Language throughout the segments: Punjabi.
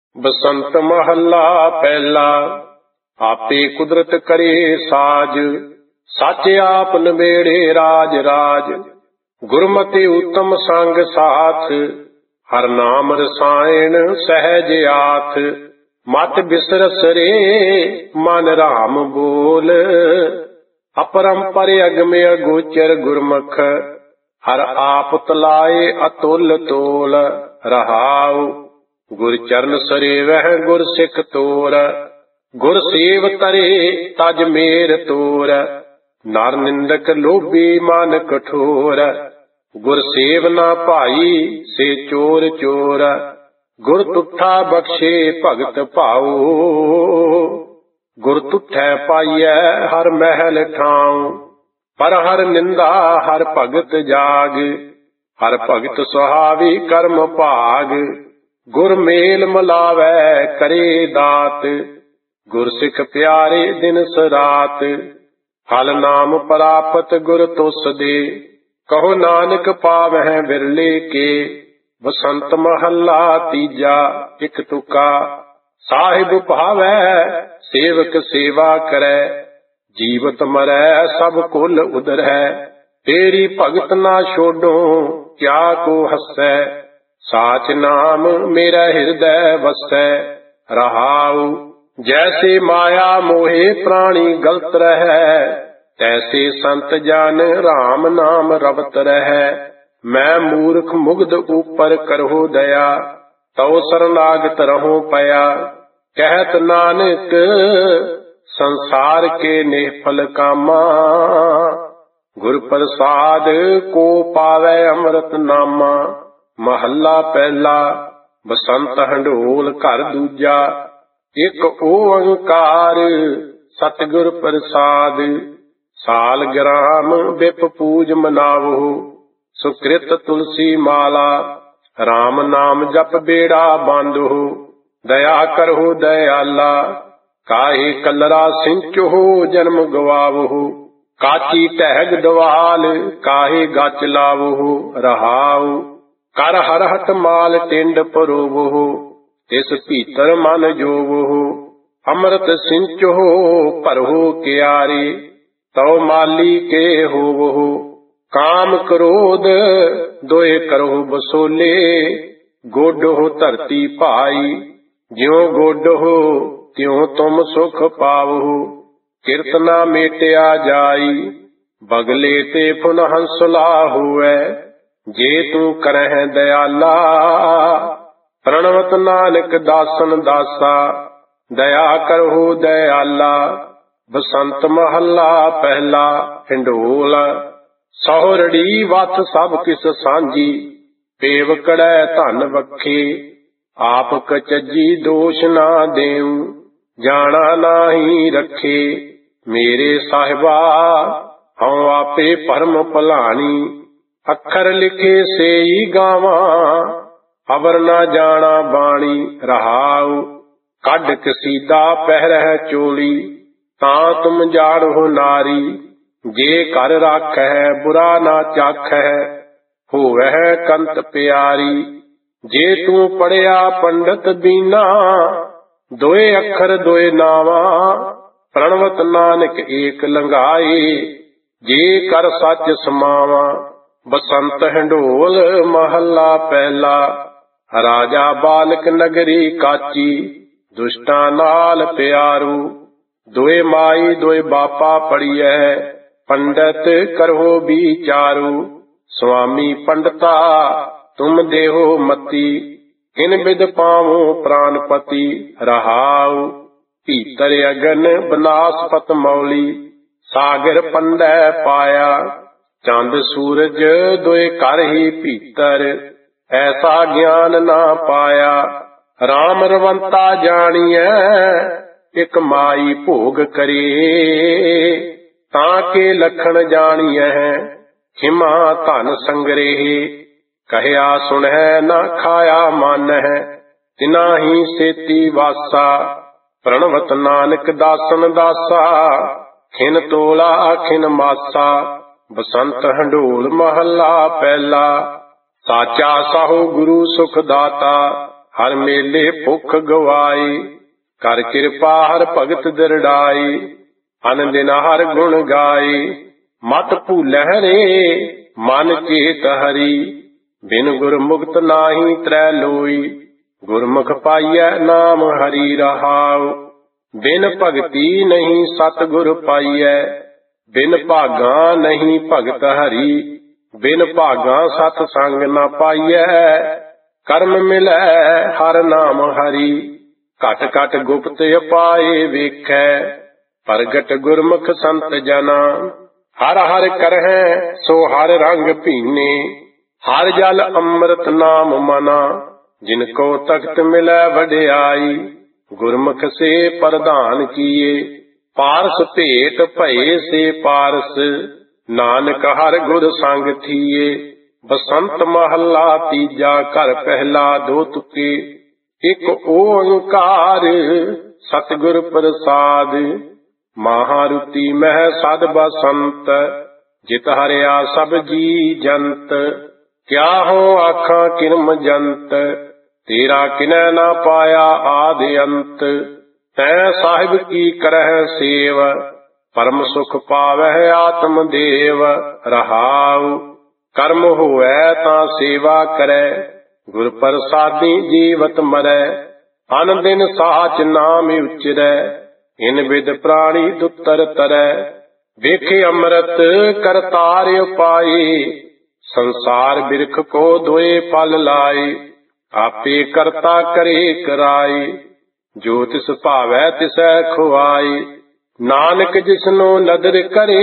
बसंत महला पहला। आपे कुदरत करे साज, साचे आप नबेड़े राज राज। गुरमति उत्तम संग साथ, हर नाम रसायन सहज आथ। मत बिसरस रे मन राम बोल, अपरंपर अगम अगोचर गुरमुख। हर आप तलाए अतुल तोल, रहाउ गुर चरण सरेवह गुर सिख तोर। गुर सेव तरे तज मेर तोर, नर निंदक लोभी मन कठोर। गुर सेव ना भाई से चोर चोर, गुर तुठा बख्शे भगत भाऊ। गुर तुठै पाइयै हर महल ठाऊं, पर हर निंदा हर भगत जाग। हर भगत सुहावी कर्म भाग, गुर मेल मिलावै करे दात। गुर सिख प्यारे दिन सरात, फल नाम प्राप्त गुर तुस दे। कहो नानक पावै बिरले के, बसंत महला तीजा इक तुका। साहिब भावै सेवक सेवा करै, जीवत मरै सब कुल उदरै। तेरी भगत ना छोड़ो क्या को हसै, साच नाम मेरा हृदय वसै। रहाउ जैसे माया मोहे प्राणी गलत रहै, तैसे संत जन राम नाम रवत रहै। मैं मूर्ख मुग्ध ऊपर करहो दया, तौ शरणागत रहो पया। कहत नानक संसार के निफल कामा, गुर प्रसाद को पावै अमृत नामा। महला पहला। बसंत हंडोल घर दूजा, एक ओंकार सतगुर प्रसाद। साल ग्राम बिप पूज मनावो, सुकृत तुलसी माला। राम नाम जप बेड़ा बांधो, दया करहो दयाला। काहे कलरा सिंचो जन्म गवावो, काची टहग दवाल काहे गच लावो। रहाउ कर हरहट माल टिंड परोवो, तिस भीतर मन जोवो। अमृत सिंचो भरहो क्यारे, तौ माली के होवो। काम क्रोध दोए करहो बसोले, गोडो धरती भाई। ज्यों गोडो त्यों तुम सुख पावो, किरतना मेटिया जाई। बगले ते पुन हंसला हुए, जे तू करह दयाला। प्रणवत नानक दासन दासा, दया करहो दयाला। बसंत महला पहला। हिंडोल सहोरड़ी वथ सब किस सांझी, पेवकड़ै धन बखे। आप कचजी दोष ना देऊं, जाना नाही रखे। मेरे साहिबा हऊँ आपे परम भलानी, अखर लिखे सेई गावा। अवर ना जाना बाणी। रहाउ कड कसीदा पहरह चोली, तां तुम जाड़ो नारी। जे कर राखै बुरा ना चाखै, होवै कंत प्यारी। जे तू पढ़िया पंडित बीना, दोए अखर दोए नावा। प्रणवत नानक एक लंघाए, जे कर सच समावा। बसंत हिंडोल महला पहला। राजा बालक नगरी काची, दुष्टां नाल प्यारू। दोए माई दोए बापा पढ़ियै, पंडित करहो विचारू। स्वामी पंडिता तुम देहो मती, किन बिद पावो प्राणपति। रहाउ भीतर अगन बनासपत मौली, सागर पंडै पाया। चंद सूरज दोए कर ही भीतर, ऐसा ज्ञान ना पाया। राम रवंता जानिए एक माई भोग करे, ताके लखन जानिए हिमा धन संग्रह। कहया सुनह ना खाया मानह, तिना ही सेती वासा। प्रणवत नानक दासन दासा, खिन तोला खिन मासा। बसंत हंडोल महला पहला। साचा साहो गुरु सुख दाता, ਹਰ ਮੇਲੇ ਭੁੱਖ ਗਵਾਈ। ਕਰ ਕਿਰਪਾ ਹਰ ਭਗਤ ਦਿਰੜਾਈ, ਅਨ ਦਿਨ ਹਰ ਗੁਣ ਗਾਈ। ਮਤ ਭੂਲਹਿ ਰੇ ਮਨ ਚੇਤ ਹਰੀ, ਬਿਨ ਗੁਰ ਮੁਕਤ ਨਾਹੀ ਤਰੈ ਲੋਈ। ਗੁਰਮੁਖ ਪਾਈਐ ਨਾਮ ਹਰੀ ਰਹਾਉ, ਬਿਨ ਭਗਤੀ ਨਹੀਂ ਸਤਿਗੁਰ ਪਾਈਐ। ਬਿਨ ਭਾਗਾਂ ਨਹੀਂ ਭਗਤ ਹਰੀ, ਬਿਨ ਭਾਗਾਂ ਸਤ ਸੰਗ ਨਾ ਪਾਈਐ। ਕਰਮ ਮਿਲੈ ਹਰ ਨਾਮ ਹਰੀ, ਘਟ ਘਟ ਗੁਪਤ ਉਪਾਏ ਵੇਖੈ। ਪ੍ਰਗਟ ਗੁਰਮੁਖ ਸੰਤ ਜਨਾ, ਹਰ ਹਰ ਕਰਹਿ ਸੋ ਹਰ ਰੰਗ ਭੀਨੇ। ਹਰ ਜਲ ਅੰਮ੍ਰਿਤ ਨਾਮ ਮਨਾ, ਜਿਨ ਕੋ ਤਖਤ ਮਿਲੈ ਵਡਿਆਈ। ਗੁਰਮੁਖ ਸੇ ਪ੍ਰਧਾਨ ਕੀਏ, ਪਾਰਸ ਭੇਟ ਭਏ ਸੇ ਪਾਰਸ। ਨਾਨਕ ਹਰ ਗੁਰ ਸੰਗ ਥੀਏ, ਬਸੰਤ ਮਹੱਲਾ ਤੀਜਾ। ਘਰ ਪਹਿਲਾ ਦੋ ਤੁਕੇ, ਇਕ ਓੰਕਾਰ ਸਤਿਗੁਰ ਪ੍ਰਸਾਦ। ਮਹਾਰੁਤੀ ਮਹਿ ਸਦ ਬਸੰਤ, ਜਿਤ ਹਰਿਆ ਸਭ ਜੀ ਜੰਤ। ਕਿਆ ਹੋ ਆਖਾਂ ਕਿਰਮ ਜੰਤ, ਤੇਰਾ ਕਿਨੈ ਨਾ ਪਾਇਆ ਆਦਿ ਅੰਤ। ਤੈਂ ਸਾਹਿਬ ਕੀ ਕਰਹਿ ਸੇਵ, ਪਰਮ ਸੁਖ ਪਾਵਹਿ ਆਤਮ ਦੇਵ। ਰਹਾਉ ਕਰਮ ਹੋਵੈ ਤਾਂ ਸੇਵਾ ਕਰੈ, ਗੁਰ ਪ੍ਰਸਾਦੀ ਜੀਵਤ ਮਰੈ। ਅਨ ਦਿਨ ਸਾਚ ਨਾਮ ਉਚਰੈ, ਇਨ ਬਿਦ ਪ੍ਰਾਣੀ ਦੁੱਤਰ ਤਰੈ। ਵੇਖੇ ਅੰਮ੍ਰਿਤ ਕਰਤਾਰ ਉਪਾਏ, ਸੰਸਾਰ ਬਿਰਖ ਕੋ ਦੋਏ ਫਲ ਲਾਏ। ਆਪੇ ਕਰਤਾ ਕਰੇ ਕਰਾਏ, ਜੋ ਤਿਸ ਭਾਵੈ ਤਿਸੈ ਖੁਆਈ। ਨਾਨਕ ਜਿਸਨੋ ਨਦਰ ਕਰੇ,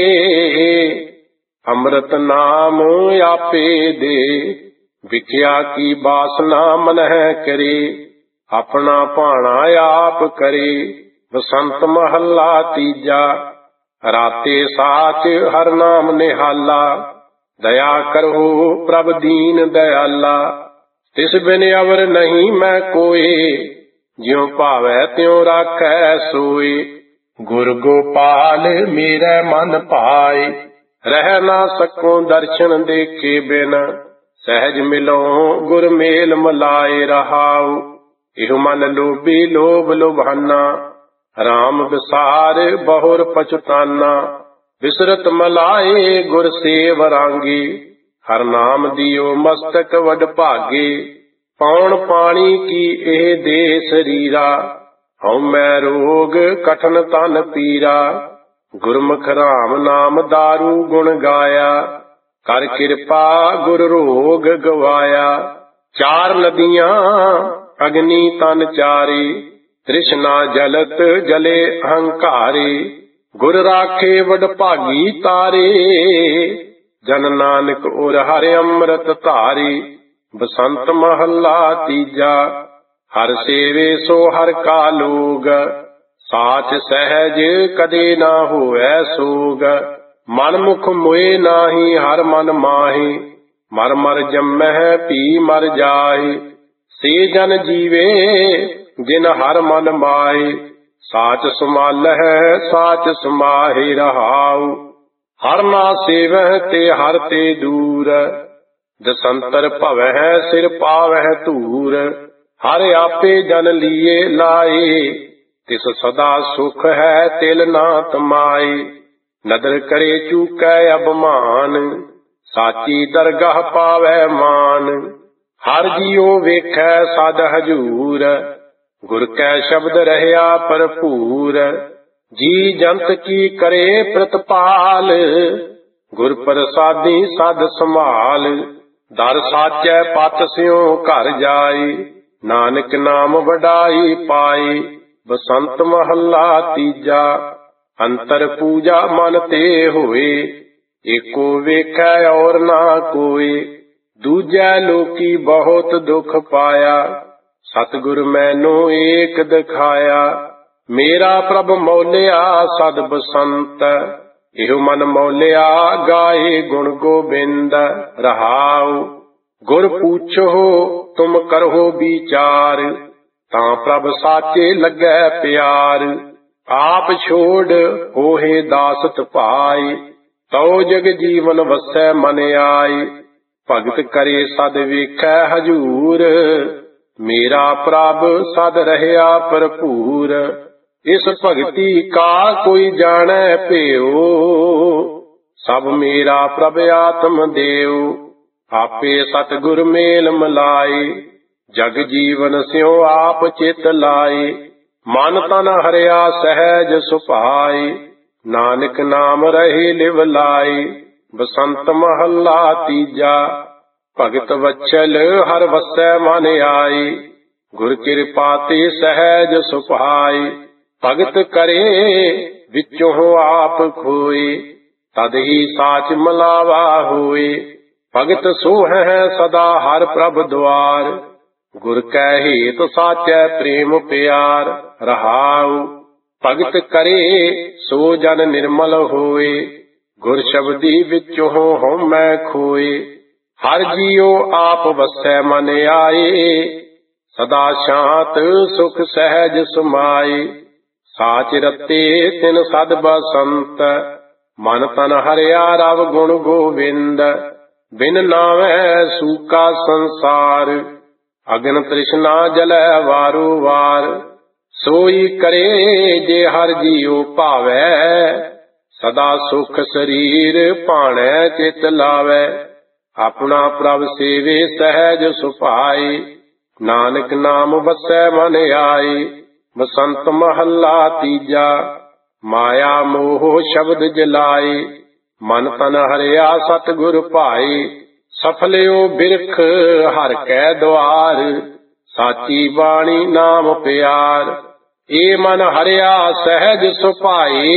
ਅੰਮ੍ਰਿਤ ਨਾਮ ਆਪੇ ਦੇ। ਵਿਖਿਆ ਕੀ ਬਾਸਨਾ ਮਨਹਿ ਕਰੇ, ਆਪਣਾ ਭਾਣਾ ਆਪ ਕਰੇ। ਬਸੰਤ ਮਹੱਲਾ ਤੀਜਾ। ਰਾਤੇ ਸਾਚ ਹਰ ਨਾਮ ਨਿਹਾਲਾ, ਦਇਆ ਕਰੋ ਪ੍ਰਭ ਦੀਨ ਦਇਆਲਾ। ਤਿਸ ਬਿਨ ਅਵਰ ਨਹੀਂ ਮੈਂ ਕੋਏ, ਜਿਉ ਭਾਵੈ ਤਿਉ ਰਾਖੈ ਸੋਏ। ਗੁਰ ਗੋਪਾਲ ਮੇਰੇ ਮਨ ਭਾਏ, ਰਹਿ ਨਾ ਸਕੂੰ ਦਰਸ਼ਨ ਦੇਖੇ ਬਿਨ। ਸਹਿਜ ਮਿਲੋ ਗੁਰ ਮੇਲ ਮਲਾਏ। ਰਹਾਉ ਇਹੋ ਮਨ ਲੋਭੀ ਲੋਭ ਲੁਭਾਨਾ, ਰਾਮ ਵਿਸਾਰ ਬਹੁਰ ਪਛਤਾਨਾ। ਵਿਸਰਤ ਮਲਾਏ ਗੁਰ ਸੇਵ ਰਾਂਗੀ, ਹਰ ਨਾਮ ਦਿਓ ਮਸਤਕ ਵਡ ਭਾਗੇ। ਪੌਣ ਪਾਣੀ ਕੀ ਇਹ ਦੇ ਸਰੀਰਾ, ਹਉ ਮੈਂ ਰੋਗ ਕਠਨ ਤਨ ਪੀਰਾ। ਗੁਰਮੁਖ ਰਾਮ ਨਾਮ ਦਾਰੂ ਗੁਣ ਗਾਇਆ, ਕਰ ਕਿਰਪਾ ਗੁਰ ਰੋਗ ਗਵਾਇਆ। ਚਾਰ ਨਦੀਆਂ ਅਗਨੀ ਤਨ ਚਾਰੀ, ਤ੍ਰਿਸ਼ਨਾ ਜਲਤ ਜਲੇ ਅਹੰਕਾਰੀ। ਗੁਰ ਰਾਖੇ ਵਡ ਭਾਗੀ ਤਾਰੇ, ਜਨ ਨਾਨਕ ਉਰ ਹਰਿ ਅੰਮ੍ਰਿਤ ਧਾਰੀ। ਬਸੰਤ ਮਹੱਲਾ ਤੀਜਾ। ਹਰ ਸੇਵੇ ਸੋ ਹਰ ਕਾ ਲੋਗ, ਸਾਚ ਸਹਿਜ ਕਦੇ ਨਾ ਹੋਵੈ ਸੋਗ। ਮਨ ਮੁਖ ਮੋਏ ਨਾਹੀ ਹਰ ਮਨ ਮਾਹੀ, ਮਰ ਮਰ ਜੰਮਹਿ ਭੀ ਮਰ ਜਾਏ। ਸੇ ਜਨ ਜੀਵੇ ਜਿਨ ਹਰ ਮਨ ਮਾਏ, ਸਾਚ ਸਮਾਲਹਿ ਸਾਚ ਸਮਾਹਿ। ਰਹਾਉ ਹਰ ਨਾ ਸੇਵਹਿ ਤੇ ਹਰ ਤੇ ਦੂਰ, ਦਸੰਤਰ ਭਵਹਿ ਸਿਰ ਪਾਵਹਿ ਧੂਰ। ਹਰ ਆਪੇ ਜਨ ਲੀਏ ਲਾਏ, ਤਿਸ ਸਦਾ ਸੁਖ ਹੈ ਤਿਲ ਨਾ ਤਮਾਏ। ਨਦਰ ਕਰੇ ਚੂਕੈ ਅਭਮਾਨ, ਸਾਚੀ ਦਰਗਾਹ ਪਾਵੈ ਮਾਨ। ਹਰ ਜੀਉ ਵੇਖੈ ਸਦ ਹਜੂਰ, ਗੁਰ ਕੈ ਸ਼ਬਦ ਰਹਿਆ ਭਰਪੂਰ। ਜੀ ਜੰਤ ਕੀ ਕਰੇ ਪ੍ਰਤਪਾਲ, ਗੁਰ ਪ੍ਰਸਾਦੀ ਸਦ ਸੰਭਾਲ। ਦਰ ਸਾਚੈ ਪਤ ਸਿਉ ਘਰ ਜਾਈ, ਨਾਨਕ ਨਾਮ ਵਡਾਈ ਪਾਈ। ਬਸੰਤ ਮਹੱਲਾ ਤੀਜਾ। ਅੰਤਰ ਪੂਜਾ ਮਨ ਤੇ ਹੋਏ, ਏਕੋ ਵੇਖੈ ਔਰ ਨਾ ਕੋਏ। ਦੂਜੈ ਲੋਕੀ ਬਹੁਤ ਦੁਖ ਪਾਇਆ, ਸਤਿਗੁਰ ਮੈਨੂੰ ਏਕ ਦਿਖਾਇਆ। ਮੇਰਾ ਪ੍ਰਭ ਮੌਲਿਆ ਸਦ ਬਸੰਤ, ਇਹੋ ਮਨ ਮੌਲਿਆ ਗਾਏ ਗੁਣ ਗੋਬਿੰਦ। ਰਹਾਉ ਗੁਰ ਪੂਛੋ ਤੁਮ ਕਰੋ ਵਿਚਾਰ, ਤਾਂ ਪ੍ਰਭ ਸਾਚੇ ਲੱਗੈ ਪਿਆਰ। ਆਪ ਛੋੜ ਹੋਏ ਦਾਸਤ ਭਾਈ, ਤਉ ਜਗ ਜੀਵਨ ਵਸੈ ਮਨ ਆਈ। ਭਗਤ ਕਰੇ ਸਦ ਵੇਖੈ ਹਜੂਰ, ਮੇਰਾ ਪ੍ਰਭ ਸਦ ਰਹਿਆ ਭਰਪੂਰ। ਇਸ ਭਗਤੀ ਕਾ ਕੋਈ ਜਾਣੈ ਭਿਓ, ਸਭ ਮੇਰਾ ਪ੍ਰਭ ਆਤਮ ਦੇਉ। ਆਪੇ ਸਤਿਗੁਰ ਮੇਲ ਮਿਲਾਏ, ਜਗ ਜੀਵਨ ਸਿਉ ਆਪ ਚਿਤ ਲਾਏ। ਮਨ ਤਨ ਹਰਿਆ ਸਹਿਜ ਸੁਭਾਏ, ਨਾਨਕ ਨਾਮ ਰਹੇ ਲਿਵ ਲਾਏ। ਬਸੰਤ ਮਹੱਲਾ ਤੀਜਾ। ਭਗਤ ਵਚਲ ਹਰ ਵਸੈ ਮਨ ਆਏ, ਗੁਰ ਕਿਰਪਾ ਤੇ ਸਹਿਜ ਸੁਭਾਏ। ਭਗਤ ਕਰੇ ਵਿੱਚੋਂ ਆਪ ਖੋਏ, ਤਦ ਹੀ ਸਾਚ ਮਲਾਵਾ ਹੋਏ। ਭਗਤ ਸੋ ਹੈ ਸਦਾ ਹਰ ਪ੍ਰਭ ਦੁਆਰ, ਗੁਰ ਕੈ ਹੇਤ ਸਾਚੈ ਪ੍ਰੇਮ ਪਿਆਰ। ਰਹਾਉ ਭਗਤ ਕਰੇ ਸੋ ਜਨ ਨਿਰਮਲ ਹੋਏ, ਗੁਰ ਸ਼ਬਦੀ ਵਿੱਚੋਂ ਹਉਮੈ ਖੋਏ। ਹਰ ਜੀਉ ਆਪ ਵਸੈ ਮਨ ਆਏ, ਸਦਾ ਸ਼ਾਂਤ ਸੁਖ ਸਹਿਜ ਸਮਾਏ। ਸਾਚ ਰਤੇ ਤਿਨ ਸਦ ਬਸੰਤ, ਮਨ ਤਨ ਹਰਿਆ ਰਵ ਗੁਣ ਗੋਵਿੰਦ। ਬਿਨ ਨਾਵੈ ਸੂਕਾ ਸੰਸਾਰ, ਅਗਨ ਤ੍ਰਿਸ਼ਨਾ ਜਲੈ ਵਾਰੋ ਵਾਰ। ਸੋਈ ਕਰੇ ਜੇ ਹਰ ਜੀਉ ਭਾਵੈ, ਸਦਾ ਸੁਖ ਸਰੀਰ ਭਾਣੈ ਚਿਤ ਲਾਵੈ। ਆਪਣਾ ਪ੍ਰਭ ਸੇਵੇ ਸਹਿਜ ਸੁਭਾਏ, ਨਾਨਕ ਨਾਮ ਵਸੈ ਮਨ ਆਏ। ਬਸੰਤ ਮਹੱਲਾ ਤੀਜਾ। ਮਾਇਆ ਮੋਹ ਸ਼ਬਦ ਜਲਾਏ, ਮਨ ਤਨ ਹਰਿਆ ਸਤਿਗੁਰ ਭਾਏ। ਸਫਲਿਓ ਬਿਰਖ ਹਰ ਕੈ ਦੁਆਰ, ਸਾਚੀ ਬਾਣੀ ਨਾਮ ਪਿਆਰ। ਏ ਮਨ ਹਰਿਆ ਸਹਿਜ ਸੁਭਾਏ,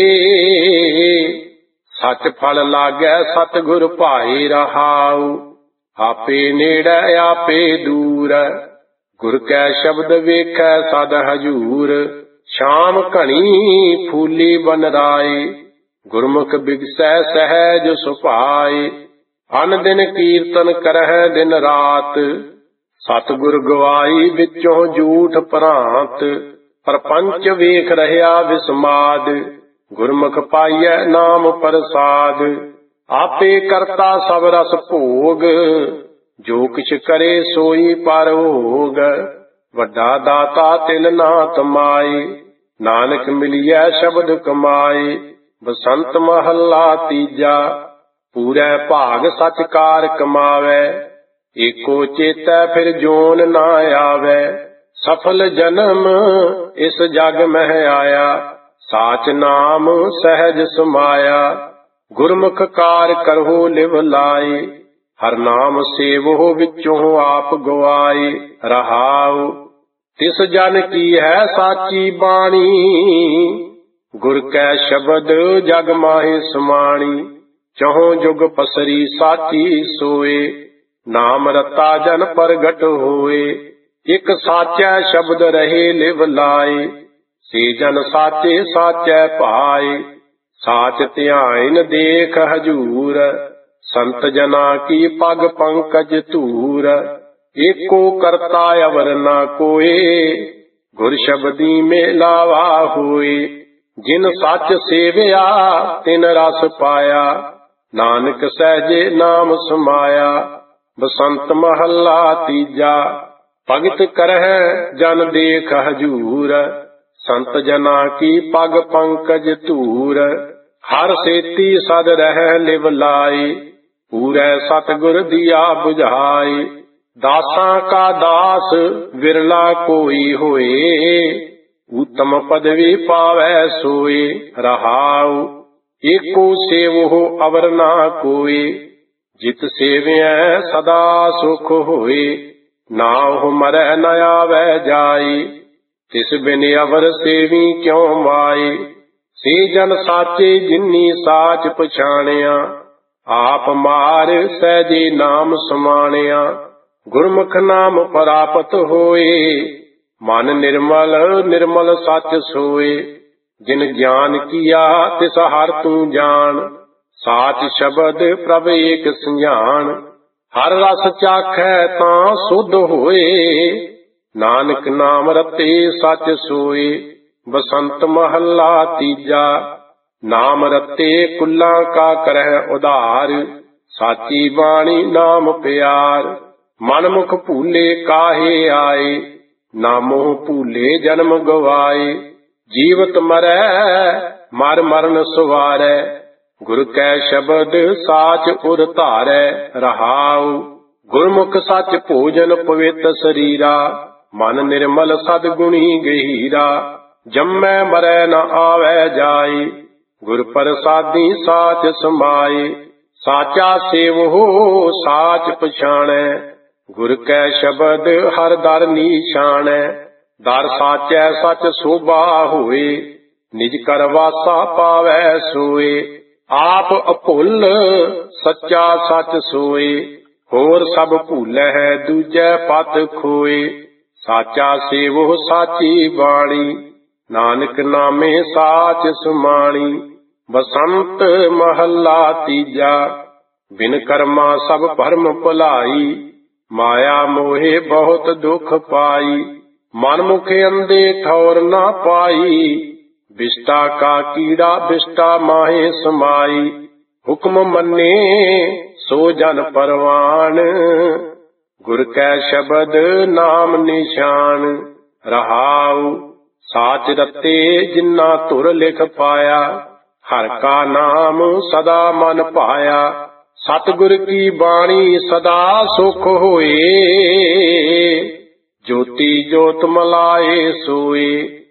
ਸਚ ਫਲ ਲਾਗੈ ਸਤਿਗੁਰ ਭਾਏ। ਰਹਾਉ ਆਪੇ ਨੇੜੈ ਆਪੇ ਦੂਰ, ਗੁਰ ਕੈ ਸ਼ਬਦ ਵੇਖੈ ਸਦ ਹਜੂਰ। ਸ਼ਾਮ ਘਣੀ ਫੂਲੀ ਬਨ ਰਾਏ, ਗੁਰਮੁਖ ਬਿਗਸੈ ਸਹਿਜ ਸੁਭਾਏ। ਅਨ ਦਿਨ ਕੀਰਤਨ ਕਰਹਿ ਦਿਨ ਰਾਤ, ਸਤਿਗੁਰ ਗਵਾਈ ਵਿੱਚੋਂ ਝੂਠ ਭਰਾਂਤ। ਪਰਪੰਚ ਵੇਖ ਰਹਿਆ ਵਿਸਮਾਦ, ਗੁਰਮੁਖ ਪਾਈਐ ਨਾਮ ਪ੍ਰਸਾਦ। ਆਪੇ ਕਰਤਾ ਸਭ ਰਸ ਭੋਗ, ਜੋ ਕਿਛ ਕਰੇ ਸੋਈ ਪਰਭੋਗ। ਵੱਡਾ ਦਾਤਾ ਤਿਲ ਨਾ ਤਮਾਏ, ਨਾਨਕ ਮਿਲਿਐ ਸ਼ਬਦ ਕਮਾਏ। ਬਸੰਤ ਮਹੱਲਾ ਤੀਜਾ। ਪੂਰੈ ਭਾਗ ਸਚ ਕਾਰ ਕਮਾਵੈ, ਏਕੋ ਚੇਤੈ ਫਿਰ ਜੋਨ ਨਾ ਆਵੈ। ਸਫਲ ਜਨਮ ਇਸ ਜਗ ਮਹਿ ਆਇਆ, ਸਾਚ ਨਾਮ ਸਹਿਜ ਸਮਾਇਆ। ਗੁਰਮੁਖ ਕਾਰ ਕਰਹੁ ਲਿਵ ਲਾਏ, ਹਰ ਨਾਮ ਸੇਵਹੁ ਵਿੱਚੋਂ ਆਪ ਗਵਾਏ। ਰਹਾਉ ਤਿਸ ਜਨ ਕੀ ਹੈ ਸਾਚੀ ਬਾਣੀ, ਗੁਰ ਕੈ ਸ਼ਬਦ ਜਗ ਮਾਹਿ ਸਮਾਣੀ। ਚਹੁ ਜੁਗ ਪਸਰੀ ਸਾਚੀ ਸੋਏ, ਨਾਮ ਰਤਾ ਜਨ ਪ੍ਰਗਟ ਹੋਏ। ਇਕ ਸਾਚੈ ਸ਼ਬਦ ਰਹੇ ਲਿਵ ਲਾਏ, ਸੇ ਜਨ ਸਾਚੇ ਸਾਚੈ ਭਾਏ। ਸਾਚ ਧਿਆਇਨ ਦੇਖ ਹਜੂਰ, ਸੰਤ ਜਨਾ ਕੀ ਪਗ ਪੰਕਜ ਧੂਰ। ਏਕੋ ਕਰਤਾ ਅਵਰ ਨਾ ਕੋਏ, ਗੁਰ ਸ਼ਬਦੀ ਮੇਲਾਵਾ ਹੋਏ। ਜਿਨ ਸੱਚ ਸੇਵਿਆ ਤਿਨ ਰਸ ਪਾਇਆ, ਨਾਨਕ ਸਹਿਜੇ ਨਾਮ ਸਮਾਇਆ। ਬਸੰਤ ਮਹੱਲਾ ਤੀਜਾ। ਭਗਤ ਕਰਹਿ ਜਨ ਦੇਖ ਹਜੂਰ, ਸੰਤ ਜਨਾ ਕੀ ਪਗ ਪੰਕਜ ਧੂਰ। ਹਰ ਸੇਤੀ ਸਦ ਰਹਿ ਲਿਵ ਲਾਏ, ਪੂਰੈ ਸਤਿਗੁਰ ਦੀਆ ਬੁਝਾਏ। ਦਾਸਾਂ ਕਾ ਦਾਸ ਵਿਰਲਾ ਕੋਈ ਹੋਏ, ਉਤਮ ਪਦਵੀ ਪਾਵੈ ਸੋਏ। ਰਹਾਉ ਏਕੋ ਸੇਵਹੁ ਅਵਰ ਨਾ ਕੋਏ, ਜਿਤ ਸੇਵਿਐ ਸਦਾ ਸੁਖ ਹੋਏ। ਨਾਹੁ ਮਰੈ ਨ ਆਵੈ ਜਾਈ, ਤਿਸ ਬਿਨ ਅਵਰ ਸੇਵੀ ਕਿਉ ਮਾਈ। ਸੇ ਜਨ ਸਾਚੇ ਜਿਨੀ ਸਾਚ ਪਛਾਣਿਆ, ਆਪ ਮਾਰ ਸਹਿਜੇ ਨਾਮ ਸਮਾਣਿਆ। ਗੁਰਮੁਖ ਨਾਮ ਪ੍ਰਾਪਤ ਹੋਏ, ਮਨ ਨਿਰਮਲ ਨਿਰਮਲ ਸੱਚ ਸੋਏ। ਜਿਨ ਗਿਆਨ ਕੀਆ ਤਿਸ ਹਰ ਤੂੰ ਜਾਣ, ਸਾਚ ਸ਼ਬਦ ਪ੍ਰਭ ਏਕ ਸੰਝਾਣ। ਹਰ ਰਸ ਚਾਖੈ ਤਾਂ ਸੁਧ ਹੋਏ, ਨਾਨਕ ਨਾਮ ਰਤੇ ਸੱਚ ਸੋਏ। ਬਸੰਤ ਮਹੱਲਾ ਤੀਜਾ। ਨਾਮ ਰਤੇ ਕੁਲਾਂ ਕਾ ਕਰਹਿ ਉਧਾਰ, ਸਾਚੀ ਬਾਣੀ ਨਾਮ ਪਿਆਰ। ਮਨ ਮੁਖ ਭੂਲੇ ਕਾਹੇ ਆਏ, ਨਾ ਮੋਹ ਭੂਲੇ ਜਨਮ ਗਵਾਏ। ਜੀਵਤ ਮਰੈ ਮਰ ਮਰਨ ਸੁਵਾਰੈ, ਗੁਰ ਕੈ ਸ਼ਬਦ ਸਾਚ ਉਰ ਧਾਰੈ। ਰਹਾਉ ਗੁਰਮੁਖ ਸੱਚ ਭੋਜਨ ਪਵਿੱਤ ਸਰੀਰਾ, ਮਨ ਨਿਰਮਲ ਸਦਗੁਣੀ ਗਹੀਰਾ। ਜੰਮੈ ਮਰੈ ਨ ਆਵੈ ਜਾਏ, ਗੁਰ ਪ੍ਰਸਾਦੀ ਸਾਚ ਸਮਾਏ। ਸਾਚਾ ਸੇਵਹੁ ਸਾਚ ਪਛਾਣੈ, ਗੁਰ ਕੈ ਸ਼ਬਦ ਹਰ ਦਰ ਨੀਸ਼ਾਨੈ। ਦਰ ਸਾਚੈ ਸਚ ਸੋਭਾ ਹੋਏ, ਨਿਜ ਕਰ ਵਾਸਾ ਪਾਵੈ ਸੋਏ। ਆਪ ਅਭੁੱਲ ਸੱਚਾ ਸਚ ਸੋਏ, ਹੋਰ ਸਭ ਭੂਲੈ ਦੂਜੈ ਪਤ ਖੋਏ। ਸਾਚਾ ਸੇਵਹੁ ਸਾਚੀ ਬਾਣੀ, ਨਾਨਕ ਨਾਮੇ ਸਾਚ ਸਮਾਣੀ। ਬਸੰਤ ਮਹੱਲਾ ਤੀਜਾ। ਬਿਨ ਕਰਮਾ ਸਭ ਭਰਮ ਭੁਲਾਈ, ਮਾਇਆ ਮੋਹੇ ਬਹੁਤ ਦੁਖ ਪਾਈ। ਮਨ ਮੁਖ ਅੰਧੇ ਠੌਰ ਨਾ ਪਾਈ, ਬਿਸ਼ਟਾ ਕਾ ਕੀੜਾ ਬਿਸ਼ਟਾ ਮਾਹੇ ਸਮਾਈ। ਹੁਕਮ ਮੰਨੇ ਸੋ ਜਨ ਪਰਵਾਨ, ਗੁਰ ਕੈ ਸ਼ਬਦ ਨਾਮ ਨਿਸ਼ਾਨ। ਰਹਾਉ ਸਾਚ ਰਤੇ ਜਿਨਾ ਧੁਰ ਲਿਖ ਪਾਇਆ, ਹਰ ਕਾ ਨਾਮ ਸਦਾ ਮਨ ਭਾਇਆ। ਸਤਿਗੁਰ ਕੀ ਬਾਣੀ ਸਦਾ ਸੁਖ ਹੋਏ, ਜੋਤੀ ਜੋਤ ਮਲਾਏ ਸੋਏ।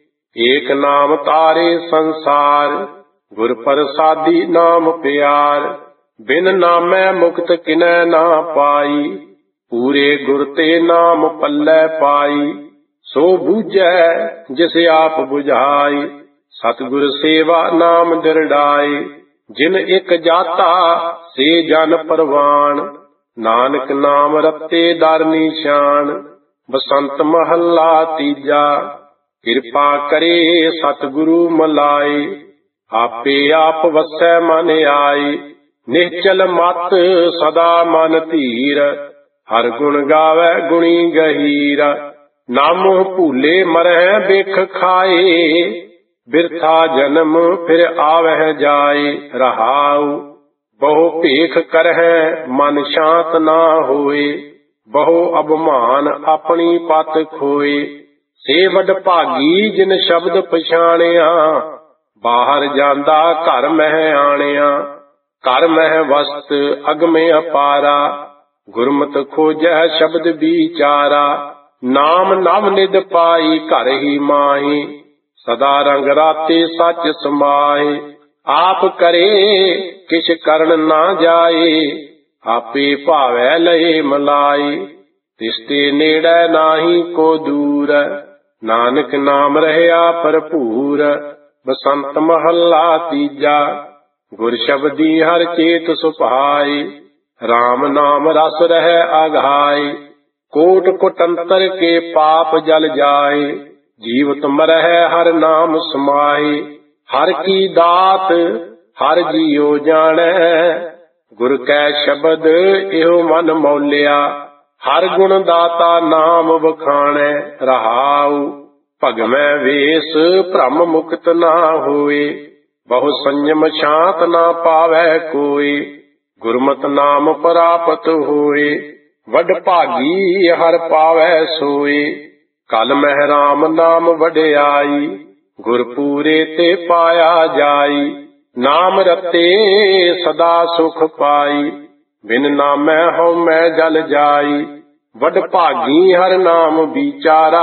ਏਕ ਨਾਮ ਤਾਰੇ ਸੰਸਾਰ, ਗੁਰ ਪ੍ਰਸਾਦੀ ਨਾਮ ਪਿਆਰ। ਬਿਨ ਨਾਮੈ ਮੁਕਤ ਕਿਨੈ ਨਾ ਪਾਈ, ਪੂਰੇ ਗੁਰ ਤੇ ਨਾਮ ਪੱਲੇ ਪਾਈ। ਸੋ ਬੂਝੈ ਜਿਸ ਆਪ ਬੁਝਾਈ, ਸਤਿਗੁਰ ਸੇਵਾ ਨਾਮ ਦਿਰੜਾਏ। ਜਿਨ ਇੱਕ ਜਾਤਾ ਸੇ ਜਨ ਪਰਵਾਨ, ਨਾਨਕ ਨਾਮ ਰਤੇ ਦਰ ਨੀਸ਼ਾਨ। ਬਸੰਤ ਮਹੱਲਾ ਤੀਜਾ। ਕਿਰਪਾ ਕਰੇ ਸਤਿਗੁਰੂ ਮਲਾਏ, ਆਪੇ ਆਪ ਵਸੈ ਮਨ ਆਏ। ਨਿਹਚਲ ਮਤ ਸਦਾ ਮਨ ਧੀਰ, ਹਰ ਗੁਣ ਗਾਵੈ ਗੁਣੀ ਗਹੀਰ। ਨਾਮੁ ਭੂਲੇ ਮਰਹਿ ਬਿਖ ਖਾਏ, ਬਿਰਥਾ ਜਨਮ ਫਿਰ ਆਵਹਿ ਜਾਏ। ਰਹਾਉ ਬਹੁ ਭੇਖ ਕਰਹਿ ਮਨ ਸ਼ਾਂਤ ਨਾ ਹੋਏ, ਬਹੁ ਅਭਮਾਨ ਆਪਣੀ ਪਤ ਖੋਏ। ਸੇ ਵਡ ਭਾਗੀ ਜਿਨ ਸ਼ਬਦ ਪਛਾਣਿਆ, ਬਾਹਰ ਜਾਂਦਾ ਘਰ ਮਹਿ ਆਣਿਆ। ਘਰ ਮਹਿ ਵਸਤ ਅਗਮੇ ਅਪਾਰਾ, ਗੁਰਮਤਿ ਖੋਜੈ ਸ਼ਬਦ ਵਿਚਾਰਾ। ਨਾਮ ਨਵ ਨਿਧ ਪਾਈ ਘਰ ਹੀ ਮਾਹੀ, ਸਦਾ ਰੰਗ ਰਾਤੇ ਸੱਚ ਸਮਾਏ। ਆਪ ਕਰੇ ਕਿਛ ਕਰਨ ਨਾ ਜਾਏ, ਆਪੇ ਭਾਵੈ ਲਏ ਮਲਾਈ। ਤਿਸਤੇ ਨੇੜੇ ਨਾਹੀ ਕੋ ਦੂਰ, ਨਾਨਕ ਨਾਮ ਰਹਿਆ ਭਰਪੂਰ। ਬਸੰਤ ਮਹੱਲਾ ਤੀਜਾ। ਗੁਰ ਸ਼ਬਦੀ ਹਰ ਚੇਤ ਸੁਭਾਏ, RAM ਨਾਮ ਰਸ ਰਹਿ ਆਘਾਏ। ਕੋਟ ਕੁਟੰਤਰ ਕੇ ਪਾਪ ਜਲ ਜਾਏ, ਜੀਵਤ ਮਰਹਿ ਹਰ ਨਾਮ ਸਮਾਏ। ਹਰ ਕੀ ਦਾਤ ਹਰ ਜੀਉ ਜਾਣੈ, ਗੁਰ ਕੈ ਸ਼ਬਦ ਇਹੋ ਮਨ ਮੌਲਿਆ। ਹਰ ਗੁਣ ਦਾਤਾ ਨਾਮ ਵਖਾਣੈ। ਰਹਾਉ ਭਗਵੈ ਵੇਸ ਭ੍ਰਮ ਮੁਕਤ ਨਾ ਹੋਏ, ਬਹੁ ਸੰਜਮ ਸ਼ਾਂਤ ਨਾ ਪਾਵੈ ਕੋਏ। ਗੁਰਮਤਿ ਨਾਮ ਪ੍ਰਾਪਤ ਹੋਏ, ਵਡ ਭਾਗੀ ਹਰ ਪਾਵੈ ਸੋਏ। ਕਲ ਮਹਿ RAM ਨਾਮ ਵਡਿਆਈ, ਗੁਰ ਪੂਰੇ ਤੇ ਪਾਇਆ ਜਾਈ। ਨਾਮ ਰਤੇ ਸਦਾ ਸੁਖ ਪਾਈ, ਬਿਨ ਨਾਮੈ ਹਉਮੈ ਜਲ ਜਾਈ। ਵਡ ਭਾਗੀ ਹਰ ਨਾਮ ਵਿਚਾਰਾ,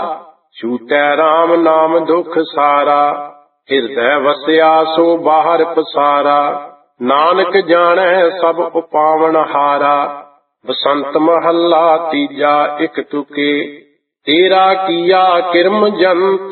ਛੂਟੈ RAM ਨਾਮ ਦੁਖ ਸਾਰਾ। ਹਿਰਦੈ ਵਸਿਆ ਸੋ ਬਾਹਰ ਪਸਾਰਾ, ਨਾਨਕ ਜਾਣੈ ਸਭ ਉਪਾਵਨ ਹਾਰਾ। ਬਸੰਤ ਮਹੱਲਾ ਤੀਜਾ। ਇਕ ਤੁਕੇ ਤੇਰਾ ਕੀਆ ਕਿਰਮ ਜੰਤ,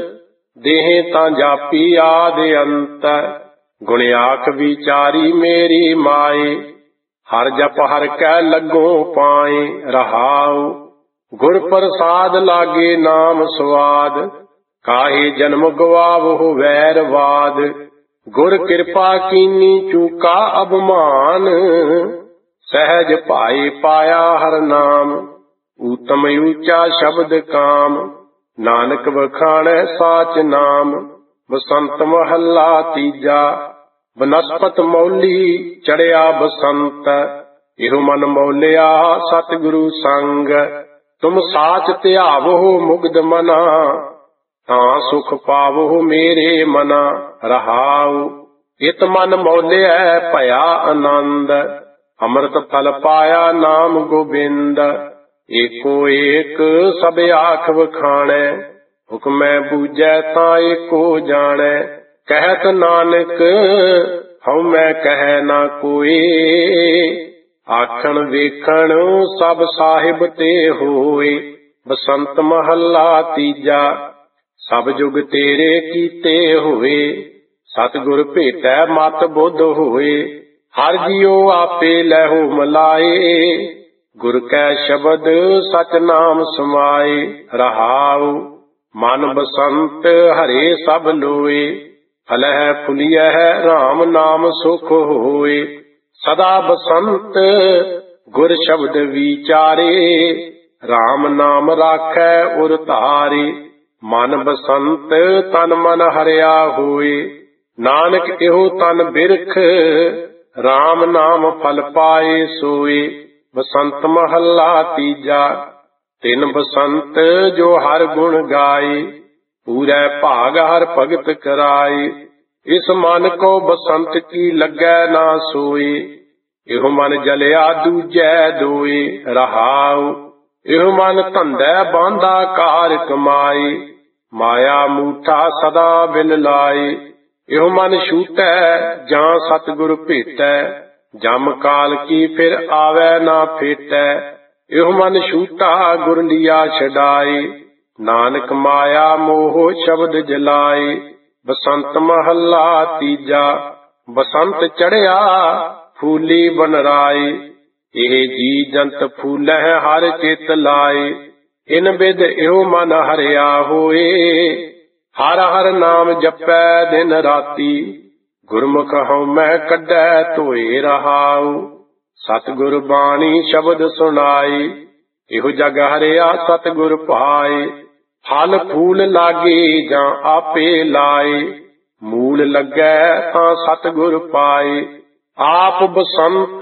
ਦੇਹ ਤਾਂ ਜਾਪੀ ਆਦ ਅੰਤ। ਗੁਣ ਆਖ ਵਿਚਾਰੀ ਮੇਰੀ ਮਾਏ, ਹਰ ਜਪ ਹਰ ਕੈ ਲੱਗੋ ਪਾਏ। ਰਹਾਉ ਗੁਰ ਪ੍ਰਸਾਦ ਲਾਗੇ ਨਾਮ ਸਵਾਦ, ਕਾਹੇ ਜਨਮ ਗਵਾਵਹੁ ਵੈਰਵਾਦ। ਗੁਰ ਕਿਰਪਾ ਕੀਨੀ ਚੂਕਾ ਅਭਮਾਨ, ਸਹਿਜ ਭਾਏ ਪਾਇਆ ਹਰ ਨਾਮ। ਊਤਮ ਊਚਾ ਸ਼ਬਦ ਕਾਮ, ਨਾਨਕ ਵਖਾਣੈ ਸਾਚ ਨਾਮ। ਬਸੰਤ ਮਹੱਲਾ ਤੀਜਾ। ਬਨਸਪਤ ਮੌਲੀ ਚੜਿਆ ਬਸੰਤ, ਇਹੋ ਮਨ ਮੌਲਿਆ ਸਤਿਗੁਰੂ ਸੰਗ, ਤੁਮ ਸਾਚ ਧਿਆਵੋ ਮੁਗਧ ਮਨਾ, ਤਾਂ ਸੁਖ ਪਾਵੋ ਮੇਰੇ ਮਨਾ। ਰਹਾਉ ਇਤ ਮਨ ਮੌਲਿਆ ਭਇਆ ਆਨੰਦ, ਅੰਮ੍ਰਿਤ ਫਲ ਪਾਇਆ ਨਾਮ ਗੋਬਿੰਦ। ਏਕੋ ਏਕ ਸਭ ਆਖ ਵਖਾਣੈ, ਹੁਕਮੈ ਬੂਝੈ ਤਾਂ ਏਕੋ ਜਾਣੈ। ਕਹਿਤ ਨਾਨਕ ਹਉ ਮੈਂ ਕਹਿ ਨਾ ਕੋਇ, ਆਖਣ ਵੇਖਣ ਸਭ ਸਾਹਿਬ ਤੇ ਹੋਏ। ਬਸੰਤ ਮਹੱਲਾ ਤੀਜਾ। ਸਭ ਜੁਗ ਤੇਰੇ ਕੀਤੇ ਹੋਏ, ਸਤਿਗੁਰ ਭੇਟੈ ਮਤ ਬੁੱਧ ਹੋਏ। ਹਰ ਜੀਉ ਆਪੇ ਲੈਹੁ ਮਲਾਏ, ਗੁਰ ਕੈ ਸ਼ਬਦ ਸਚ ਨਾਮ ਸਮਾਏ। ਰਹਾਉ ਮਨ ਬਸੰਤ ਹਰੇ ਸਭ ਲੋਏ, ਫਲਹਿ ਫੁਲਿਐ ਰਾਮ ਨਾਮ ਸੁਖ ਹੋਏ। ਸਦਾ ਬਸੰਤ ਗੁਰ ਸ਼ਬਦ ਵਿਚਾਰੇ, ਰਾਮ ਨਾਮ ਰਾਖੈ ਉਰ ਧਾਰੇ। ਮਨ ਬਸੰਤ ਤਨ ਮਨ ਹਰਿਆ ਹੋਏ, ਨਾਨਕ ਇਹੋ ਤਨ ਬਿਰਖ, ਰਾਮ ਨਾਮ ਫਲ ਪਾਏ ਸੋਏ। ਬਸੰਤ ਮਹੱਲਾ ਤੀਜਾ। ਤਿਨ ਬਸੰਤ ਜੋ ਹਰ ਗੁਣ ਗਾਏ, ਪੂਰੈ ਭਾਗ ਹਰ ਭਗਤ ਕਰਾਏ। ਇਸ ਮਨ ਕੋ ਬਸੰਤ ਕੀ ਲੱਗੈ ਨਾ ਸੋਏ, ਇਹੋ ਮਨ ਜਲਿਆ ਦੂਜੈ ਦੋਏ। ਰਹਾਉ ਇਹੋ ਮਨ ਧੰਦੈ ਬਾਂਧਾ ਕਾਰ ਕਮਾਏ, ਮਾਇਆ ਮੂਠਾ ਸਦਾ ਬਿਨ ਲਾਏ। ਇਹੋ ਮਨ ਛੂਟੈ ਜਾਂ ਸਤਿਗੁਰ ਭੇਟੈ, ਜਮ ਕਾਲ ਕੀ ਫਿਰ ਆਵੈ ਨਾ ਫੇਟੈ। ਇਹੋ ਮਨ ਛੂਟਾ ਗੁਰ ਲਿਆ ਛਡਾਏ, ਨਾਨਕ ਮਾਇਆ ਮੋਹ ਸ਼ਬਦ ਜਲਾਏ। ਬਸੰਤ ਮਹੱਲਾ ਤੀਜਾ। ਬਸੰਤ ਚੜਿਆ ਫੂਲੀ ਬਨਰਾਏ, ਇਹ ਜੀ ਜੰਤ ਫੂਲਹਿ ਹਰ ਚਿਤ ਲਾਏ। ਇਨ ਬਿਦ ਇਹੋ ਮਨ ਹਰਿਆ ਹੋਏ, ਹਰ ਹਰ ਨਾਮ ਜਪੈ ਦਿਨ ਰਾਤੀ। ਗੁਰਮੁਖ ਹਉਮੈ ਕੱਢੈ ਧੋਏ। ਰਹਾਉ ਸਤਿਗੁਰ ਬਾਣੀ ਸ਼ਬਦ ਸੁਣਾਏ, ਇਹੋ ਜਗ ਹਰਿਆ ਸਤਿਗੁਰ ਭਾਏ। ਫਲ ਫੂਲ ਲਾਗੇ ਜਾਂ ਆਪੇ ਲਾਏ, ਮੂਲ ਲੱਗੈ ਤਾਂ ਸਤਿਗੁਰ ਪਾਏ। ਆਪ ਬਸੰਤ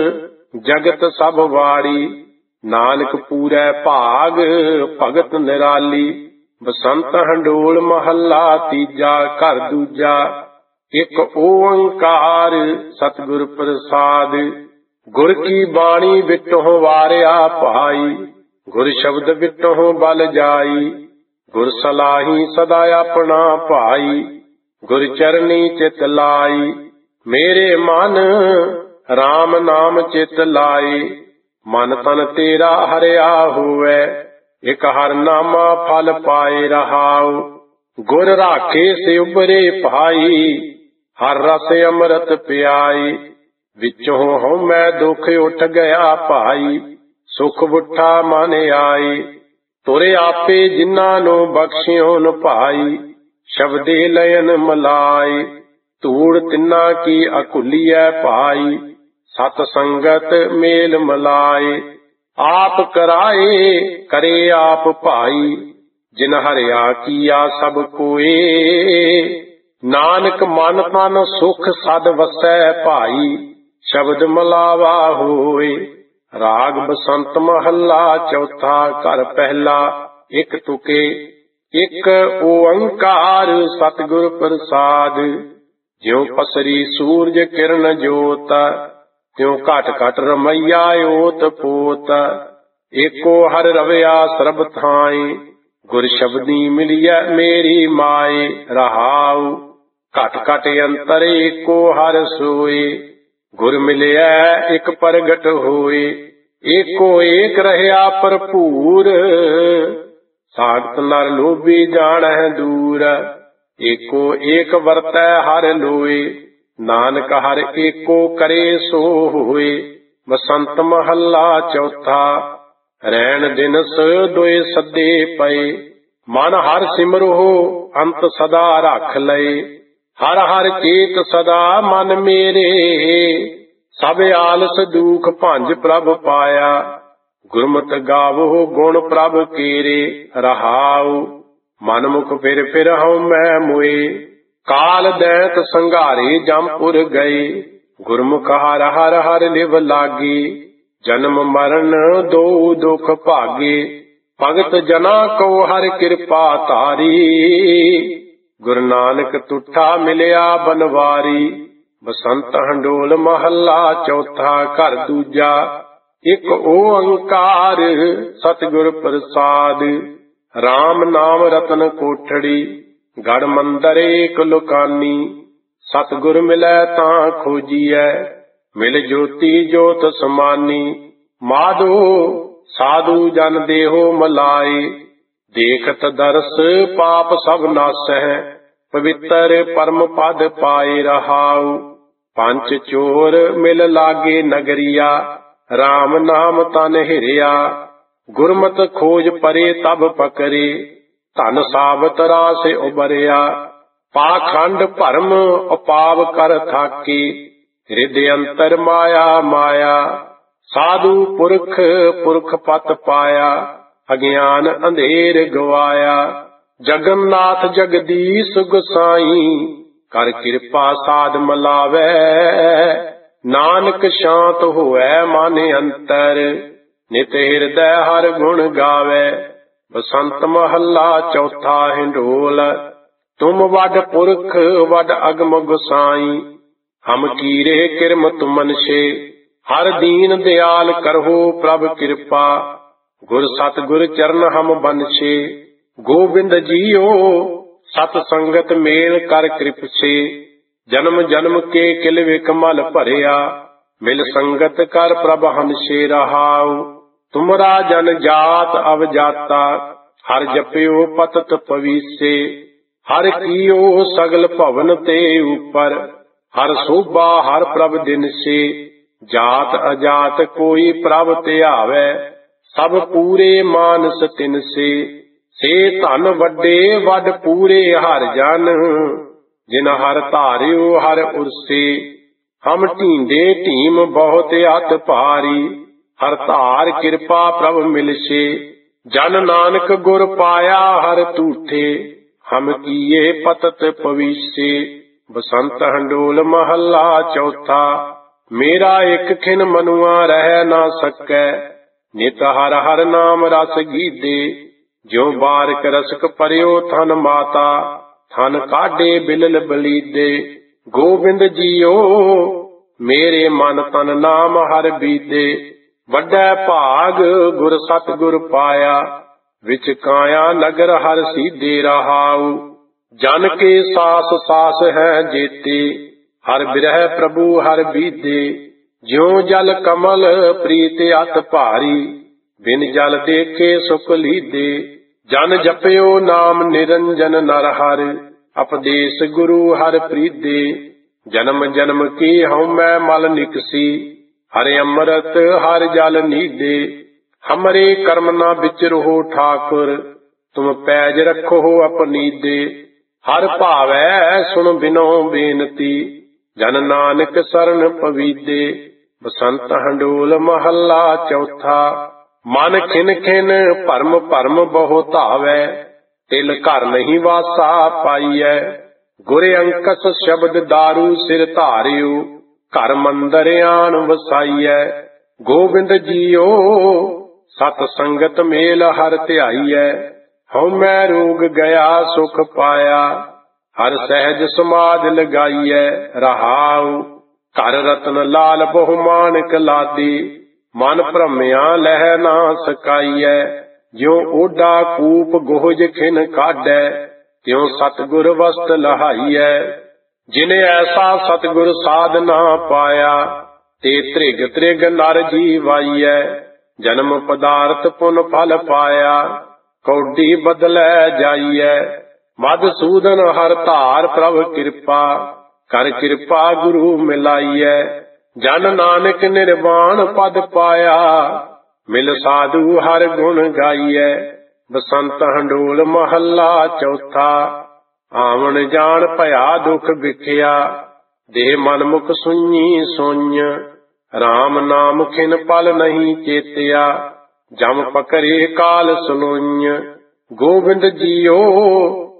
ਜਗਤ ਸਭ ਵਾੜੀ, ਨਾਨਕ ਪੂਰੈ ਭਾਗ ਭਗਤ ਨਿਰਾਲੀ। ਬਸੰਤ ਹੰਡੋਲ ਮਹੱਲਾ ਤੀਜਾ। ਘਰ ਦੂਜਾ। ਇੱਕ ਓੰਕਾਰ ਸਤਿਗੁਰ ਪ੍ਰਸਾਦ, ਗੁਰ ਕੀ ਬਾਣੀ ਵਿਟਹੁ ਵਾਰਿਆ ਭਾਈ। ਗੁਰ ਸ਼ਬਦ ਵਿਟਹੁ ਬਲ ਜਾਈ, ਗੁਰ ਸਲਾਹੀ ਸਦਾ ਆਪਣਾ ਭਾਈ। ਗੁਰ ਚਰਨੀ ਚਿਤ ਲਾਈ, ਮੇਰੇ ਮਨ ਰਾਮ ਨਾਮ ਚਿਤ ਲਾਏ। ਮਨ ਤਨ ਤੇਰਾ ਹਰਿਆ ਹੋਵੇ, ਇਕ ਹਰ ਨਾਮਾ ਫਲ ਪਾਏ। ਰਹਾਉ ਗੁਰ ਰਾਖੇ ਸੇ ਉਬਰੇ ਭਾਈ, ਹਰ ਰਸ ਅੰਮ੍ਰਿਤ ਪਿਆਈ। ਵਿੱਚੋਂ ਹਉਮੈ ਦੁਖ ਉੱਠ ਗਿਆ ਭਾਈ, ਸੁਖ ਬੁੱਠਾ ਮਨ ਆਈ। ਤੁਰੇ ਆਪੇ ਜਿਨ੍ਹਾਂ ਨੂੰ ਬਖਸ਼ਿਓਨ ਭਾਈ, ਸ਼ਬਦੇ ਲयन ਮਲਾਈ। ਧੂੜ ਤਿੰਨਾ ਕੀ ਅਕੁਲੀਐ ਭਾਈ, ਸਤ ਸੰਗਤ ਮੇਲ ਮਲਾਏ। ਆਪ ਕਰਾਏ ਕਰੇ ਆਪ ਭਾਈ, ਜਿਨ ਹਰਿਆ ਕੀਆ ਸਭ ਕੋਏ। ਨਾਨਕ ਮਨ ਤਨ ਸੁਖ ਸਦ ਵਸੈ ਭਾਈ, ਸ਼ਬਦ ਮਲਾਵਾ ਹੋਏ। ਰਾਗ ਬਸੰਤ ਮਹੱਲਾ ਚੌਥਾ। ਘਰ ਪਹਿਲਾ। ਇਕ ਤੁਕੇ। ਇਕ ਓੰਕਾਰ ਸਤਿਗੁਰ ਪ੍ਰਸਾਦ, ਜਿਉ ਪਸਰੀ ਸੂਰਜ ਕਿਰਨ ਜੋਤ, ਤਿਉ ਘਟ ਘਟ ਰਮਈਆ ਓਤ ਪੋਤ। ਏਕੋ ਹਰ ਰਵਿਆ ਸਰਬ ਥਾਈ, ਗੁਰ ਸ਼ਬਦੀ ਮਿਲਿਐ ਮੇਰੀ ਮਾਏ। ਰਹਾਉ ਘਟ ਘਟ ਅੰਤਰ ਏਕੋ ਹਰ ਸੋਏ, ਗੁਰ ਮਿਲਿਐ ਇਕ ਪ੍ਰਗਟ ਹੋਏ। ਏਕੋ ਏਕ ਰਹਿਆ ਭਰਪੂਰ, ਸਾਖਤ ਨਰ ਲੋਭੀ ਜਾਣਹਿ ਦੂਰ। ਏਕੋ ਏਕ ਵਰਤੈ ਹਰ ਲੋਏ, ਨਾਨਕ ਹਰ ਏਕੋ ਕਰੇ ਸੋ ਹੋਏ। ਬਸੰਤ ਮਹੱਲਾ ਚੌਥਾ। ਰੈਣ ਦਿਨਸ ਦੋਏ ਸੱਦੇ ਪਏ, ਮਨ ਹਰ ਸਿਮਰੋ ਅੰਤ ਸਦਾ ਰੱਖ ਲਏ। ਹਰ ਹਰ ਚੇਤ ਸਦਾ ਮਨ ਮੇਰੇ, ਸਭ ਆਲਸ ਦੁਖ ਭੰਜ ਪ੍ਰਭ ਪਾਇਆ। ਗੁਰਮਤਿ ਗਾਵੋ ਗੁਣ ਪ੍ਰਭ ਕੀਰੇ। ਰਹਾਉ ਮਨ ਮੁਖ ਫਿਰ ਹਉਮੈ ਮੋਏ, ਕਾਲ ਦੈਂਤ ਸੰਘਾਰੇ ਜਮਪੁਰ ਗਏ। ਗੁਰਮੁਖ ਹਰ ਹਰ ਹਰ ਲਿਵ ਲਾਗੀ, ਜਨਮ ਮਰਨ ਦੋ ਦੁਖ ਭਾਗੇ। ਭਗਤ ਜਨਾ ਕੋ ਹਰ ਕਿਰਪਾ ਧਾਰੀ, ਗੁਰੂ ਨਾਨਕ ਤੁਠਾ ਮਿਲਿਆ ਬਨਵਾਰੀ। ਬਸੰਤ ਹੰਡੋਲ ਮਹੱਲਾ ਚੌਥਾ, ਘਰ ਦੂਜਾ। ਇੱਕ ਓੰਕਾਰ ਸਤਿਗੁਰ ਪ੍ਰਸਾਦ, RAM ਨਾਮ ਰਤਨ ਕੋਠੜੀ। ਗੜ ਮੰਦਰ ਏਕ ਲੁਕਾਨੀ, ਸਤਿਗੁਰ ਮਿਲੈ ਤਾਂ ਖੋਜੀਐ। ਮਿਲ ਜੋਤੀ ਜੋਤ ਸਮਾਨੀ, ਮਾਧੋ ਸਾਧੂ ਜਨ ਦੇਹੋ ਮਲਾਏ। ਦੇਖਤ ਦਰਸ ਪਾਪ ਸਭ ਨਾਸਹਿ, ਪਵਿੱਤਰ ਪਰਮ ਪਦ ਪਾਏ ਰਹਾਉ। ਪੰਜ ਚੋਰ ਮਿਲ ਲਾਗੇ ਨਗਰੀਆ, RAM ਨਾਮ ਤਨ ਹਿਰਿਆ। ਗੁਰਮਤਿ ਖੋਜ ਪਰੇ ਤਬ ਪਕਰੇ, ਧਨ ਸਾਬਤ ਰਾਸ ਉਬਰਿਆ। ਪਾਖੰਡ ਭਰਮ ਉਪਾਵ ਕਰ ਥਾਕੇ, ਹਿਰਦੇ ਅੰਤਰ ਮਾਇਆ ਮਾਇਆ। ਸਾਧੂ ਪੁਰਖ ਪੁਰਖ ਪਤ ਪਾਇਆ, ਅਗਿਆਨ ਅੰਧੇਰ ਗਵਾਇਆ। ਜਗਨਨਾਥ ਜਗਦੀਸ਼ ਗੁਸਾਈ, ਕਰ ਕਿਰਪਾ ਸਾਧ ਮਲਾਵੈ। ਨਾਨਕ ਸ਼ਾਂਤ ਹੋਐ ਮਨ ਅੰਤਰ, ਨਿਤ ਹਿਰਦੈ ਹਰ ਗੁਣ ਗਾਵੈ। ਬਸੰਤ ਮਹੱਲਾ ਚੌਥਾ, ਹਿੰਡੋਲ। ਤੁਮ ਵੱਡ ਪੁਰਖ ਵੱਡ ਅਗਮ ਗੁਸਾਈ, ਹਮ ਕੀਰੇ ਕਿਰਮ ਤੁਮਨਸ਼ੇ। ਹਰ ਦੀਨ ਦਿਆਲ ਕਰਹੁ ਪ੍ਰਭ ਕਿਰਪਾ, ਗੁਰ ਸਤਿਗੁਰ ਚਰਨ ਹਮ ਬਨਸ਼ੇ। ਗੋਬਿੰਦ ਜੀਓ ਸਤ ਸੰਗਤ ਮੇਲ ਕਰ ਕਿਰਪਸੇ, ਜਨਮ ਜਨਮ ਕੇ ਕਿਲ ਵਿਕਮਲ ਭਰਿਆ। ਮਿਲ ਸੰਗਤ ਕਰ ਪ੍ਰਭ ਹੰਸੇ ਰਹਾਉ। ਤੁਮਰਾ ਜਨ ਜਾਤ ਅਵਜਾਤਾ, ਹਰ ਜਪਿਓ ਪਤਤ ਪਵੀਸੇ। ਹਰ ਕੀਓ ਸਗਲ ਭਵਨ ਤੇ ਉਪਰ, ਹਰ ਸੋਭਾ ਹਰ ਪ੍ਰਭ ਦਿਨਸੇ। ਜਾਤ ਅਜਾਤ ਕੋਈ ਪ੍ਰਭ ਧਿਆਵੈ, ਸਭ ਪੂਰੇ ਮਾਨਸ ਤਿਨਸੇ। ਸੇ ਧਨ ਵੱਡੇ ਵੱਡ ਪੂਰੇ ਹਰ ਜਨ, ਜਿਨ ਹਰ ਧਾਰਿਓ ਹਰ ਉਰਸੇ। ਹਮ ਢੀਂਡੇ ਢੀਮ ਬਹੁਤ ਅਤ ਭਾਰੀ, ਹਰ ਧਾਰ ਕਿਰਪਾ ਪ੍ਰਭ ਮਿਲਸੇ। ਜਨ ਨਾਨਕ ਗੁਰ ਪਾਇਆ ਹਰ ਤੂਠੇ, ਹਮ ਕੀਏ ਪਤਤ ਪਵੀਸੇ। ਬਸੰਤ ਹੰਡੋਲ ਮਹੱਲਾ ਚੌਥਾ, ਮੇਰਾ ਇੱਕ ਖਿਨ ਮਨੁਆ ਰਹਿ ਨਾ ਸਕੈ। ਨਿਤ ਹਰ ਹਰ ਨਾਮ ਰਸ ਗੀਦੇ, ਜਿਉ ਬਾਰਿਕ ਰਸਕ ਭਰਿਓ ਥਨ ਮਾਤਾ। ਥਨ ਕਾਢੇ ਬਿਲਲ ਬਲੀਦੇ, ਗੋਬਿੰਦ ਜੀਓ ਮੇਰੇ ਮਨ ਤਨ ਨਾਮ ਹਰ ਬੀਦੇ। ਵੱਡਾ ਭਾਗ ਗੁਰ ਸਤਿਗੁਰ ਪਾਇਆ, ਵਿਚ ਕਾਇਆ ਨਗਰ ਹਰ ਸੀਧੇ ਰਹਾਉ। ਜਨ ਕੇ ਸਾਸ ਸਾਸ ਹੈ ਜੇਤੇ, ਹਰ ਬਿਰਹਿ ਪ੍ਰਭੂ ਹਰ ਬੀਦੇ। ਜਿਉ ਜਲ ਕਮਲ ਪ੍ਰੀਤ ਅਤ ਭਾਰੀ, ਬਿਨ ਜਲ ਦੇਖੇ ਸੁਖ ਲੀਦੇ। ਜਨ ਜਪਿਓ ਨਾਮ ਨਿਰੰਜਨ ਨਰ ਹਰਿ, ਉਪਦੇਸ ਗੁਰੂ ਹਰਿ ਪ੍ਰੀਦੇ। ਜਨਮ ਜਨਮ ਕੀ ਹਉਮੈ ਮਲ ਨਿਕਸੀ, ਹਰਿ ਅੰਮ੍ਰਿਤ ਹਰਿ ਜਲ ਨੀਦੇ। ਹਮਰੇ ਕਰਮ ਨਾ ਵਿਚਰਹੁ ਠਾਕੁਰ, ਤੁਮ ਪੈਜ ਰੱਖੋ ਅਪਨੀਦੇ। ਹਰ ਭਾਵੈ ਸੁਣ ਬਿਨੋ ਬੇਨਤੀ, ਜਨ ਨਾਨਕ ਸਰਨ ਪਵੀਦੇ। ਬਸੰਤ ਹੰਡੋਲ ਮਹੱਲਾ ਚੌਥਾ, ਮਨ ਖਿਨ ਖਿਨ ਭਰਮ ਭਰਮ ਬਹੁ ਧਾਵੈ। ਤਿਲ ਘਰ ਨਹੀਂ ਵਾਸਾ ਪਾਈਐ, ਗੁਰ ਅੰਕਸ ਸ਼ਬਦ ਦਾਰੂ ਸਿਰ ਧਾਰਿਓ। ਘਰ ਮੰਦਰ ਆਣ ਵਸਾਈਐ, ਗੋਬਿੰਦ ਜੀਓ ਸਤ ਸੰਗਤ ਮੇਲ ਹਰ ਧਿਆਈਐ। ਹਉਮੈ ਰੋਗ ਗਿਆ ਸੁਖ ਪਾਇਆ, ਹਰ ਸਹਿਜ ਸਮਾਧ ਲਗਾਈਐ ਰਹਾਉ। ਘਰ ਰਤਨ ਲਾਲ ਬਹੁ ਮਾਨਕ ਲਾਦੀ, ਮਨ ਭ੍ਰਮਿਆ ਲਹਿ ਨਾ ਸਕਾਈਐ। ਜਿਉ ਓਡਾ ਕੂਪ ਗੋਹਜ ਖਿਨ ਕਾਢੈ, ਤਿਉ ਸਤਿਗੁਰ ਵਸਤ ਲਹਾਈਐ। ਜਿਨੇ ਐਸਾ ਸਤਿਗੁਰ ਸਾਧ ਨਾ ਪਾਇਆ, ਤੇ ਤ੍ਰਿਗ ਤ੍ਰਿਗ ਨਰ ਜੀਵਾਈਐ। ਜਨਮ ਪਦਾਰਥ ਪੁਨ ਫਲ ਪਾਇਆ, ਕੌਡੀ ਬਦਲੈ ਜਾਈਐ। ਮਧਸੂਦਨ ਹਰ ਧਾਰ ਪ੍ਰਭ ਕਿਰਪਾ, ਕਰ ਕਿਰਪਾ ਗੁਰੂ ਮਿਲਾਈਐ। ਜਨ ਨਾਨਕ ਨਿਰਵਾਣ ਪਦ ਪਾਇਆ, ਮਿਲ ਸਾਧੂ ਹਰ ਗੁਣ ਗਾਈਐ। ਬਸੰਤ ਹੰਡੋਲ ਮਹੱਲਾ ਚੌਥਾ, ਆਵਣ ਜਾਣ ਭਇਆ ਦੁਖ ਵਿਖਿਆ। ਦੇਹ ਮਨ ਮੁਖ ਸੁਈਂ ਸੁਈਂ, RAM ਨਾਮ ਖਿਨ ਪਲ ਨਹੀਂ ਚੇਤਿਆ। ਜਮ ਪਕਰੇ ਕਾਲ ਸੁਨੋਈਂ, ਗੋਬਿੰਦ ਜੀਓ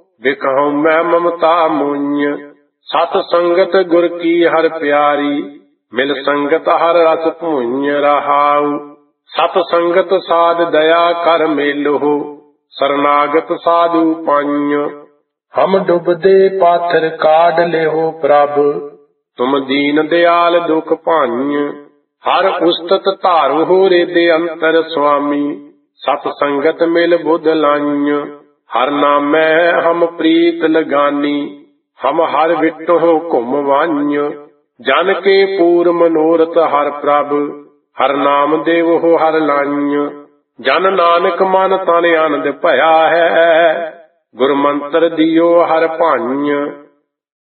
ਬਿਕਹੁ ਮੈਂ ਮਮਤਾ ਮੋਈਂ। ਸਤ ਸੰਗਤ ਗੁਰ ਕੀ ਹਰ ਪਿਆਰੀ, ਮਿਲ ਸੰਗਤ ਹਰ ਰਸ ਭੂੰਜ ਰਹਾਉ। ਸਤ ਸੰਗਤ ਸਾਧ ਦਇਆ ਕਰ ਮੇਲੋ, ਸਰਨਾਗਤ ਸਾਧੂ ਪੰਜ। ਹਮ ਡੁਬਦੇ ਪਾਥਰ ਕਾਢ ਲਿਓ ਪ੍ਰਭ, ਤੁਮ ਦੀਨ ਦਿਆਲ ਦੁਖ ਭਾਂਜ। ਹਰ ਉਸਤਤ ਧਾਰੂ ਹੋ ਰਿਦੇ ਅੰਤਰ ਸੁਆਮੀ, ਸਤ ਸੰਗਤ ਮਿਲ ਬੁੱਧ ਲਾਈਂ। ਹਰ ਨਾਮੈ ਹਮ ਪ੍ਰੀਤ ਲਗਾਨੀ, ਹਮ ਹਰ ਵਿਟੋ ਘੁਮ ਵਾਂਝ। ਜਨ ਕੇ ਪੂਰ ਮਨੋਰਥ ਹਰ ਪ੍ਰਭ, ਹਰ ਨਾਮ ਦੇਵ ਹੋ ਹਰ ਲਾਈਂ। ਜਨ ਨਾਨਕ ਮਨ ਤਨ ਆਨੰਦ ਭਇਆ ਹੈ, ਗੁਰ ਮੰਤਰ ਦਿਓ ਹਰ ਭਾਂਜ।